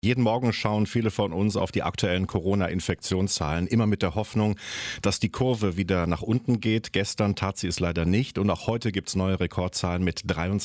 Jeden Morgen schauen viele von uns auf die aktuellen Corona-Infektionszahlen, immer mit der Hoffnung, dass die Kurve wieder nach unten geht. Gestern tat sie es leider nicht und auch heute gibt es neue Rekordzahlen mit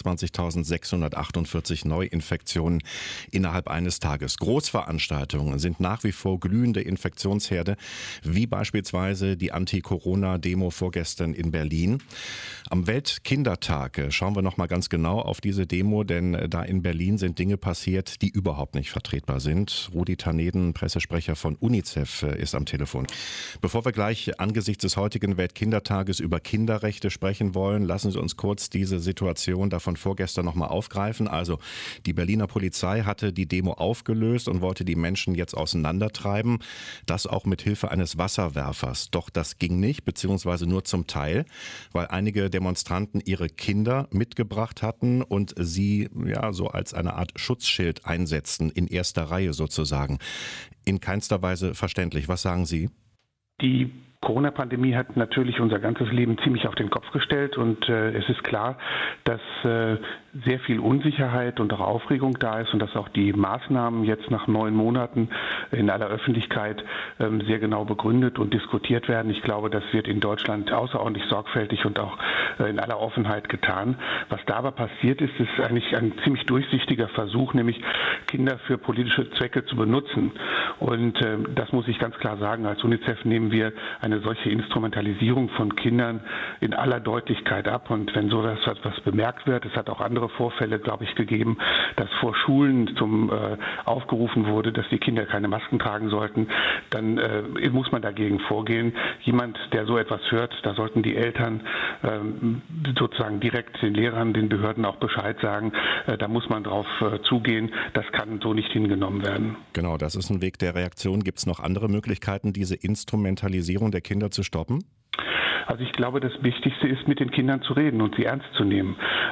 23.648 Neuinfektionen innerhalb eines Tages. Großveranstaltungen sind nach wie vor glühende Infektionsherde, wie beispielsweise die Anti-Corona-Demo vorgestern in Berlin. Am Weltkindertag schauen wir noch mal ganz genau auf diese Demo, denn da in Berlin sind Dinge passiert, die überhaupt nicht vertretbar sind. Rudi Taneden, Pressesprecher von UNICEF, ist am Telefon. Bevor wir gleich angesichts des heutigen Weltkindertages über Kinderrechte sprechen wollen, lassen Sie uns kurz diese Situation davon vorgestern noch mal aufgreifen. Also die Berliner Polizei hatte die Demo aufgelöst und wollte die Menschen jetzt auseinandertreiben. Das auch mit Hilfe eines Wasserwerfers. Doch das ging nicht, beziehungsweise nur zum Teil, weil einige Demonstranten ihre Kinder mitgebracht hatten und sie so als eine Art Schutzschild einsetzten, in erster Reihe sozusagen. In keinster Weise verständlich. Was sagen Sie? Die Corona-Pandemie hat natürlich unser ganzes Leben ziemlich auf den Kopf gestellt und es ist klar, dass sehr viel Unsicherheit und auch Aufregung da ist und dass auch die Maßnahmen jetzt nach 9 Monaten in aller Öffentlichkeit sehr genau begründet und diskutiert werden. Ich glaube, das wird in Deutschland außerordentlich sorgfältig und auch in aller Offenheit getan. Was da aber passiert ist, ist eigentlich ein ziemlich durchsichtiger Versuch, nämlich Kinder für politische Zwecke zu benutzen. Und das muss ich ganz klar sagen, als UNICEF nehmen wir eine solche Instrumentalisierung von Kindern in aller Deutlichkeit ab. Und wenn so etwas bemerkt wird, es hat auch andere Vorfälle, glaube ich, gegeben, dass vor Schulen aufgerufen wurde, dass die Kinder keine Masken tragen sollten, dann muss man dagegen vorgehen. Jemand, der so etwas hört, da sollten die Eltern sozusagen direkt den Lehrern, den Behörden auch Bescheid sagen. Da muss man drauf zugehen. Das kann so nicht hingenommen werden. Genau, das ist ein Weg der Reaktion. Gibt es noch andere Möglichkeiten, diese Instrumentalisierung der Kinder zu stoppen? Also ich glaube, das Wichtigste ist, mit den Kindern zu reden und sie ernst zu nehmen.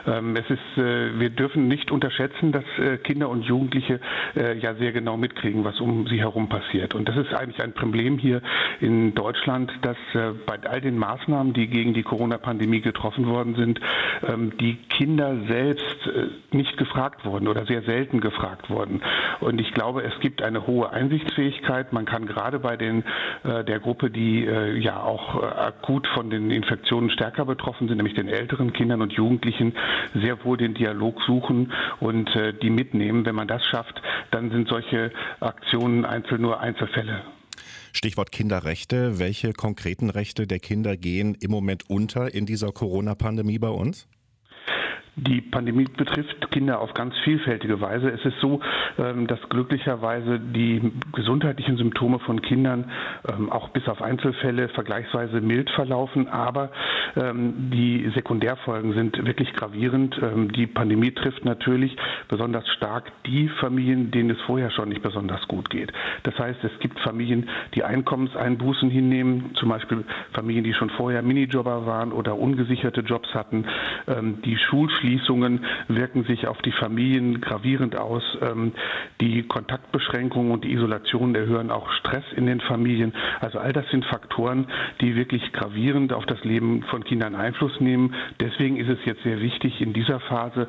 Wir dürfen nicht unterschätzen, dass Kinder und Jugendliche ja sehr genau mitkriegen, was um sie herum passiert. Und das ist eigentlich ein Problem hier in Deutschland, dass bei all den Maßnahmen, die gegen die Corona-Pandemie getroffen worden sind, die Kinder selbst nicht gefragt wurden oder sehr selten gefragt wurden. Und ich glaube, es gibt eine hohe Einsichtsfähigkeit. Man kann gerade bei der Gruppe, die auch akut von den Infektionen stärker betroffen sind, nämlich den älteren Kindern und Jugendlichen, sehr wohl den Dialog suchen und die mitnehmen. Wenn man das schafft, dann sind solche Aktionen nur Einzelfälle. Stichwort Kinderrechte. Welche konkreten Rechte der Kinder gehen im Moment unter in dieser Corona-Pandemie bei uns? Die Pandemie betrifft Kinder auf ganz vielfältige Weise. Es ist so, dass glücklicherweise die gesundheitlichen Symptome von Kindern auch bis auf Einzelfälle vergleichsweise mild verlaufen, aber die Sekundärfolgen sind wirklich gravierend. Die Pandemie trifft natürlich besonders stark die Familien, denen es vorher schon nicht besonders gut geht. Das heißt, es gibt Familien, die Einkommenseinbußen hinnehmen, zum Beispiel Familien, die schon vorher Minijobber waren oder ungesicherte Jobs hatten. Die Schulschließungen wirken sich auf die Familien gravierend aus. Die Kontaktbeschränkungen und die Isolation erhöhen auch Stress in den Familien. Also all das sind Faktoren, die wirklich gravierend auf das Leben von Kindern Einfluss nehmen. Deswegen ist es jetzt sehr wichtig in dieser Phase,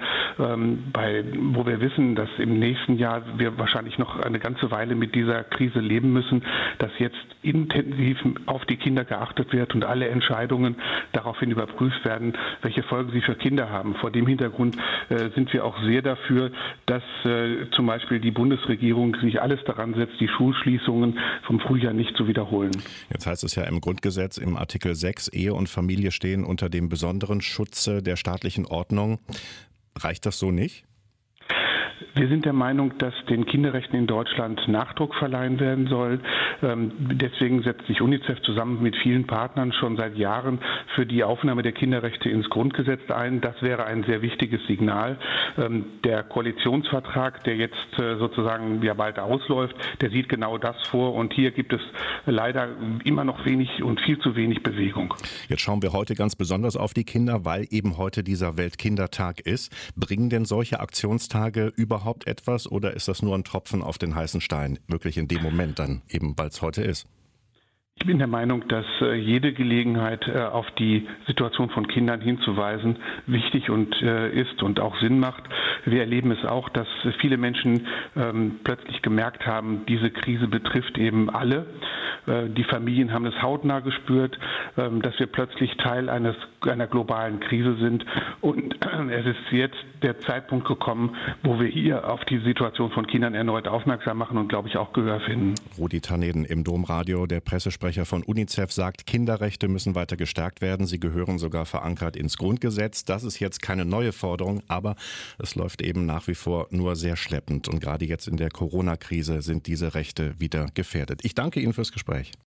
wo wir wissen, dass im nächsten Jahr wir wahrscheinlich noch eine ganze Weile mit dieser Krise leben müssen, dass jetzt intensiv auf die Kinder geachtet wird und alle Entscheidungen daraufhin überprüft werden, welche Folgen sie für Kinder haben. Vor dem Hintergrund sind wir auch sehr dafür, dass zum Beispiel die Bundesregierung sich alles daran setzt, die Schulschließungen vom Frühjahr nicht zu wiederholen. Jetzt heißt es ja im Grundgesetz, im Artikel 6, Ehe und Familie stehen unter dem besonderen Schutze der staatlichen Ordnung. Reicht das so nicht? Wir sind der Meinung, dass den Kinderrechten in Deutschland Nachdruck verleihen werden soll. Deswegen setzt sich UNICEF zusammen mit vielen Partnern schon seit Jahren für die Aufnahme der Kinderrechte ins Grundgesetz ein. Das wäre ein sehr wichtiges Signal. Der Koalitionsvertrag, der jetzt sozusagen bald ausläuft, der sieht genau das vor. Und hier gibt es leider immer noch wenig und viel zu wenig Bewegung. Jetzt schauen wir heute ganz besonders auf die Kinder, weil eben heute dieser Weltkindertag ist. Bringen denn solche Aktionstage überhaupt etwas oder ist das nur ein Tropfen auf den heißen Stein, wirklich in dem Moment dann, eben weil es heute ist? Ich bin der Meinung, dass jede Gelegenheit, auf die Situation von Kindern hinzuweisen, wichtig und ist und auch Sinn macht. Wir erleben es auch, dass viele Menschen plötzlich gemerkt haben, diese Krise betrifft eben alle. Die Familien haben es hautnah gespürt, dass wir plötzlich Teil einer globalen Krise sind. Und es ist jetzt der Zeitpunkt gekommen, wo wir hier auf die Situation von Kindern erneut aufmerksam machen und, glaube ich, auch Gehör finden. Rudi Tanneden im Domradio, der Pressesprecher von UNICEF, sagt, Kinderrechte müssen weiter gestärkt werden. Sie gehören sogar verankert ins Grundgesetz. Das ist jetzt keine neue Forderung, aber es läuft eben nach wie vor nur sehr schleppend. Und gerade jetzt in der Corona-Krise sind diese Rechte wieder gefährdet. Ich danke Ihnen fürs Gespräch.